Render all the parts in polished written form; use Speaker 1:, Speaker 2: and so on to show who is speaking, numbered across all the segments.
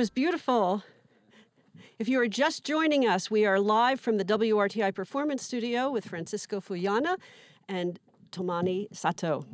Speaker 1: was beautiful. If you are just joining us, we are live from the WRTI Performance Studio with Francisco Fullana and Tomani Sato.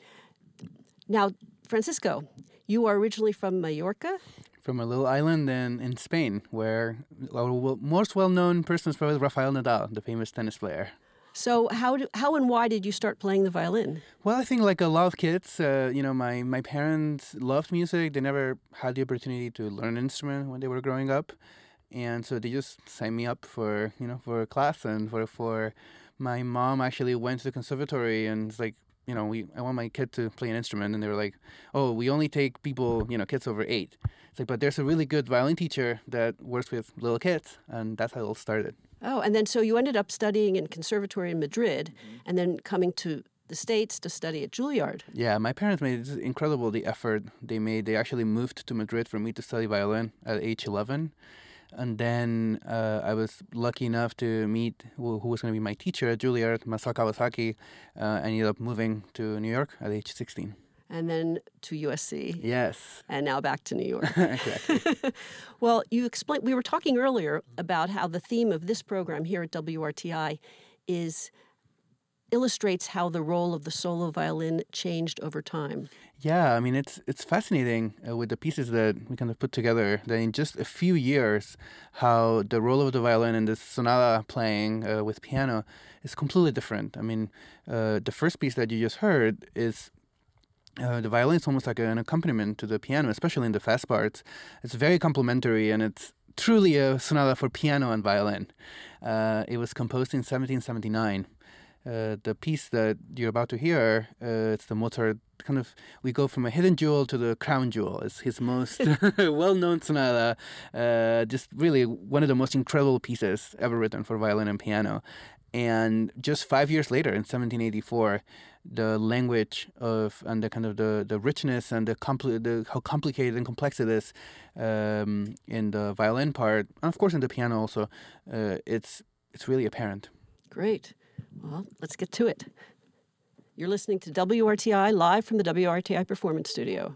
Speaker 1: Now, Francisco, you are originally from Mallorca?
Speaker 2: From a little island in Spain, where our most well-known person is probably Rafael Nadal, the famous tennis player.
Speaker 1: So how and why did you start playing the violin?
Speaker 2: Well, I think like a lot of kids, my parents loved music. They never had the opportunity to learn an instrument when they were growing up. And so they just signed me up for a class. And for my mom actually went to the conservatory and it's like, I want my kid to play an instrument. And they were like, oh, we only take people, kids over 8. It's like, but there's a really good violin teacher that works with little kids. And that's how it all started.
Speaker 1: Oh, and then so you ended up studying in conservatory in Madrid and then coming to the States to study at Juilliard.
Speaker 2: Yeah, my parents made it incredible, the effort they made. They actually moved to Madrid for me to study violin at age 11. And then I was lucky enough to meet who was going to be my teacher at Juilliard, Masao Kawasaki. I ended up moving to New York at age 16.
Speaker 1: And then to USC.
Speaker 2: Yes.
Speaker 1: And now back to New York.
Speaker 2: Exactly.
Speaker 1: Well, you explained, we were talking earlier about how the theme of this program here at WRTI illustrates how the role of the solo violin changed over time.
Speaker 2: Yeah, I mean, it's fascinating with the pieces that we kind of put together, that in just a few years, how the role of the violin and the sonata playing with piano is completely different. I mean, the first piece that you just heard is the violin is almost like an accompaniment to the piano, especially in the fast parts. It's very complementary, and it's truly a sonata for piano and violin. It was composed in 1779. The piece that you're about to hear, it's the Mozart we go from a hidden jewel to the crown jewel. It's his most well-known sonata, just really one of the most incredible pieces ever written for violin and piano. And just 5 years later, in 1784, the language and the richness and how complicated and complex it is in the violin part, and of course in the piano also, it's really apparent.
Speaker 1: Great. Well, let's get to it. You're listening to WRTI live from the WRTI Performance Studio.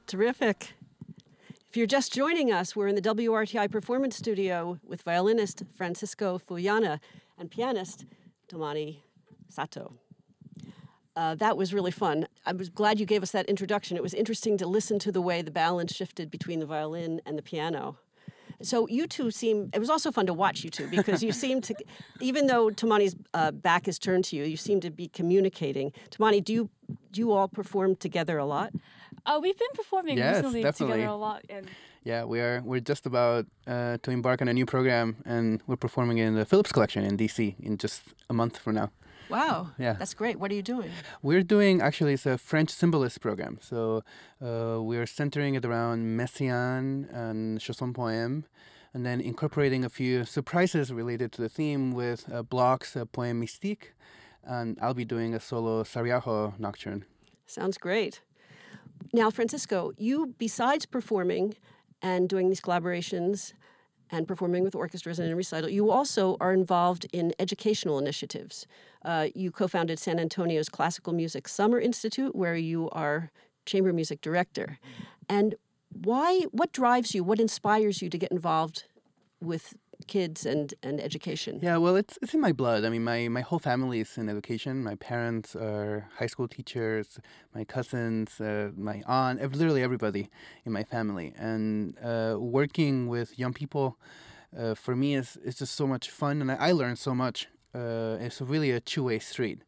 Speaker 1: Terrific. If you're just joining us, we're in the WRTI Performance Studio with violinist Francisco Fuyana and pianist Tomani Sato. That was really fun. I was glad you gave us that introduction. It was interesting to listen to the way the balance shifted between the violin and the piano. So you two it was also fun to watch you two because you seem to, even though Tomani's back is turned to you, you seem to be communicating. Tomani, do you all perform together a lot?
Speaker 3: We've been performing recently together a lot. And
Speaker 2: yeah, we're just about to embark on a new program, and we're performing in the Phillips Collection in DC in just a month from now.
Speaker 1: Wow,
Speaker 2: yeah,
Speaker 1: that's great. What are you doing?
Speaker 2: We're doing, actually, it's a French symbolist program. So we're centering it around Messiaen and Chanson Poème, and then incorporating a few surprises related to the theme with Bloch's Poème Mystique, and I'll be doing a solo Sariajo nocturne.
Speaker 1: Sounds great. Now, Francisco, you, besides performing and doing these collaborations and performing with orchestras and in recital, you also are involved in educational initiatives. You co-founded San Antonio's Classical Music Summer Institute, where you are chamber music director. And what drives you, what inspires you to get involved with kids and education?
Speaker 2: Yeah, well, it's in my blood. I mean, my whole family is in education. My parents are high school teachers, my cousins, my aunt, literally everybody in my family. And working with young people, for me, is just so much fun, and I learn so much. It's really a two-way street.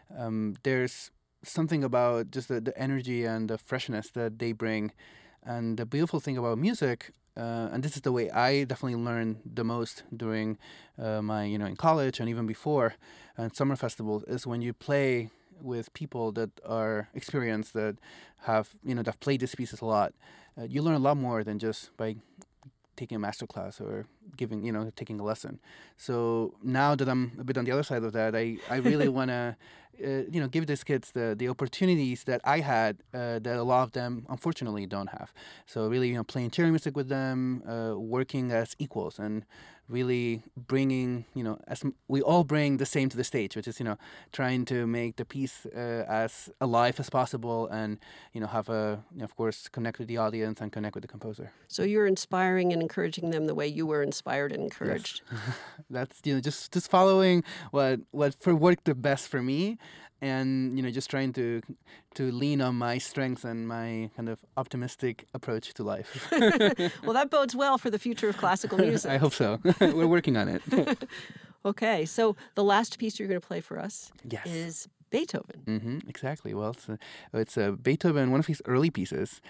Speaker 2: There's something about just the energy and the freshness that they bring. And the beautiful thing about music, and this is the way I definitely learned the most during my, in college and even before, and summer festivals, is when you play with people that are experienced, that have, that played these pieces a lot. You learn a lot more than just by taking a master class or taking a lesson. So now that I'm a bit on the other side of that, I really want to, give these kids the opportunities that I had that a lot of them, unfortunately, don't have. So really, playing chamber music with them, working as equals, and really bringing, as we all bring the same to the stage, which is, trying to make the piece as alive as possible, and, have of course, connect with the audience and connect with the composer.
Speaker 1: So you're inspiring and encouraging them the way you were inspired and encouraged.
Speaker 2: Yes. That's, just following what worked the best for me, and just trying to lean on my strengths and my kind of optimistic approach to life.
Speaker 1: Well, that bodes well for the future of classical music.
Speaker 2: I hope so. We're working on it.
Speaker 1: Okay, so the last piece you're going to play for us
Speaker 2: Yes.
Speaker 1: is Beethoven.
Speaker 2: Mm-hmm, exactly. Well, it's Beethoven, one of his early pieces.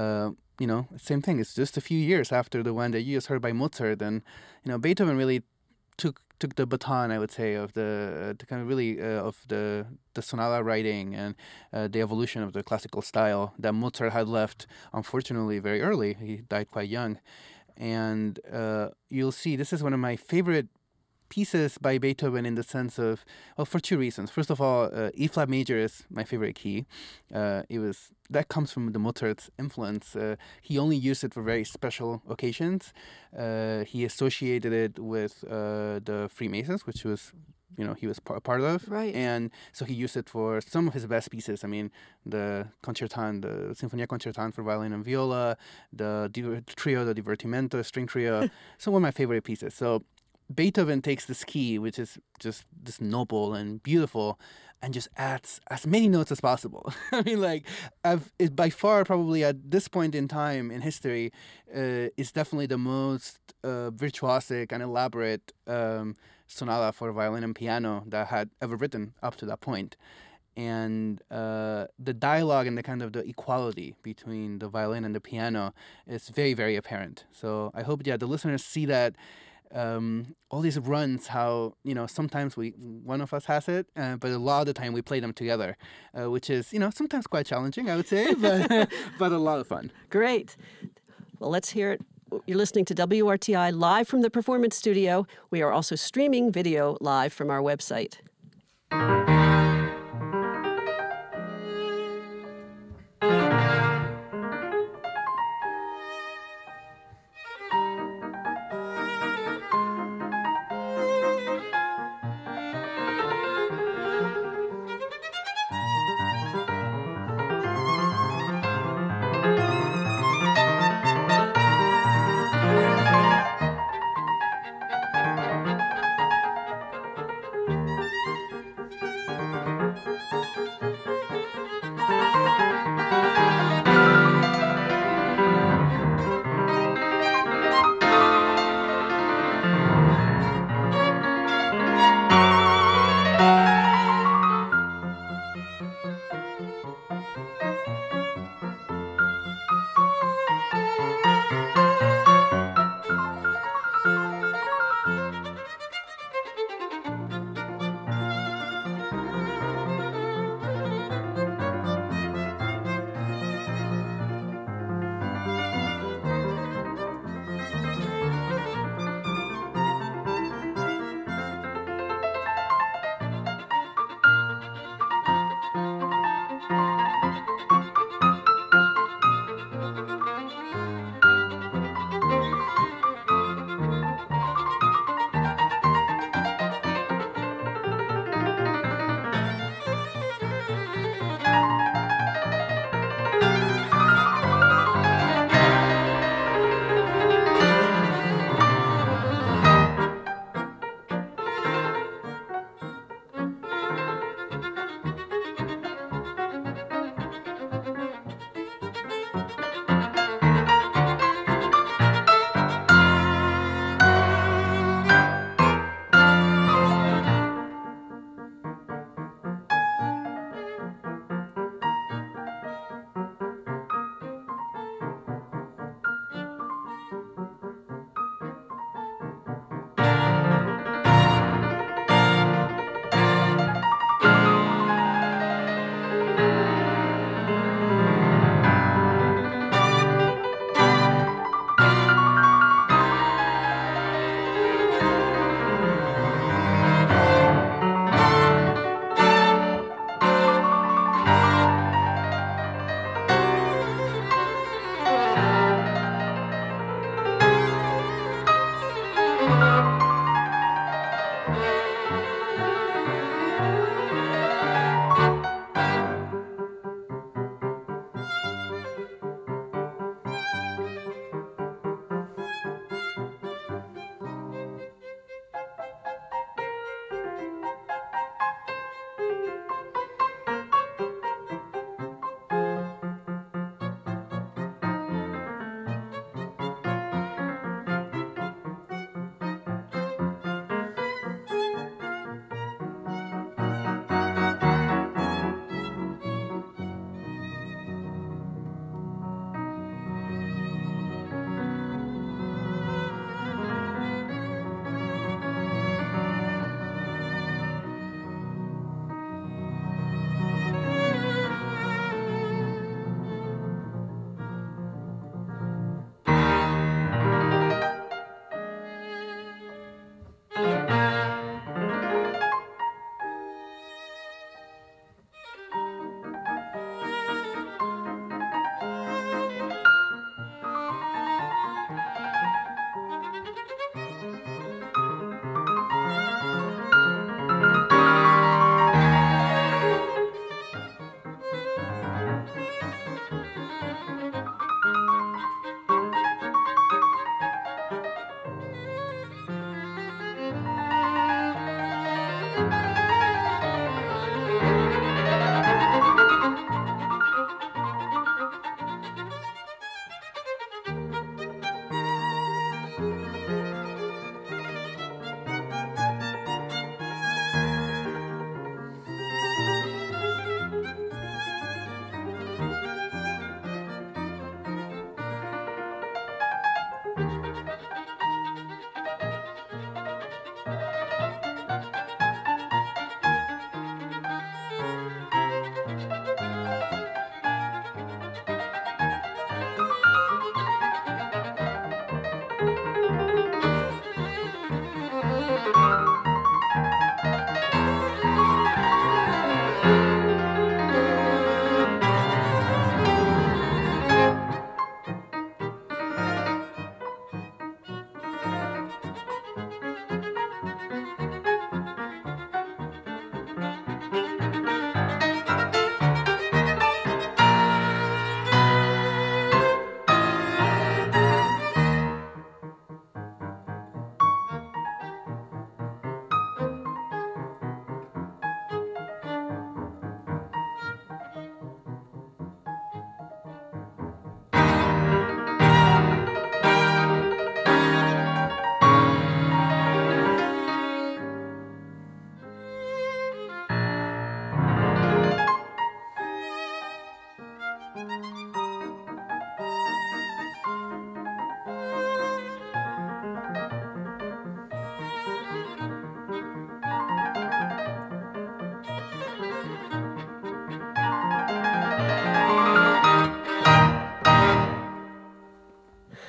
Speaker 2: Same thing. It's just a few years after the one that you just heard by Mozart, and Beethoven really took the baton, I would say, of the kind of really of the sonata writing and the evolution of the classical style that Mozart had left, unfortunately, very early. He died quite young, and you'll see this is one of my favorite pieces by Beethoven, in the sense of, well, for two reasons. First of all, E flat major is my favorite key. That comes from the Mozart's influence. He only used it for very special occasions. He associated it with the Freemasons, which was, he was part of.
Speaker 1: Right.
Speaker 2: And so he used it for some of his best pieces. I mean, the Concertan, the Sinfonia Concertan for violin and viola, the trio, the Divertimento string trio. Some of my favorite pieces. So Beethoven takes this key, which is just this noble and beautiful, and just adds as many notes as possible. I mean, it by far, probably at this point in time in history, is definitely the most virtuosic and elaborate sonata for violin and piano that had ever written up to that point. And the dialogue and the kind of the equality between the violin and the piano is very, very apparent. So I hope, the listeners see that. All these runs, how sometimes one of us has it, but a lot of the time we play them together, which is sometimes quite challenging, I would say, but a lot of fun.
Speaker 1: Great. Well, let's hear it. You're listening to WRTI live from the Performance Studio. We are also streaming video live from our website.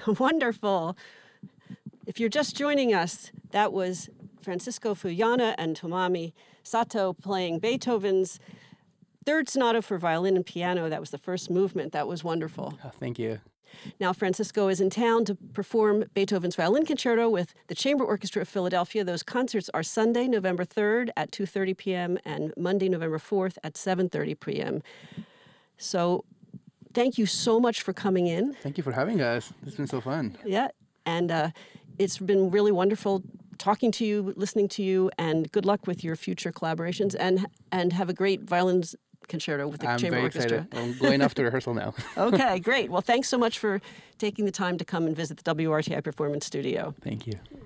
Speaker 1: Wonderful. If you're just joining us, that was Francisco Fuyana and Tomomi Sato playing Beethoven's Third Sonata for Violin and Piano. That was the first movement. That was wonderful.
Speaker 2: Oh, thank you.
Speaker 1: Now, Francisco is in town to perform Beethoven's Violin Concerto with the Chamber Orchestra of Philadelphia. Those concerts are Sunday, November 3rd at 2:30 p.m. and Monday, November 4th at 7:30 p.m. So thank you so much for coming in.
Speaker 2: Thank you for having us. It's been so fun.
Speaker 1: Yeah, and it's been really wonderful talking to you, listening to you, and good luck with your future collaborations, and have a great violins concerto with the Chamber Orchestra.
Speaker 2: I'm very excited. I'm going off to rehearsal now.
Speaker 1: Okay, great. Well, thanks so much for taking the time to come and visit the WRTI Performance Studio.
Speaker 2: Thank you.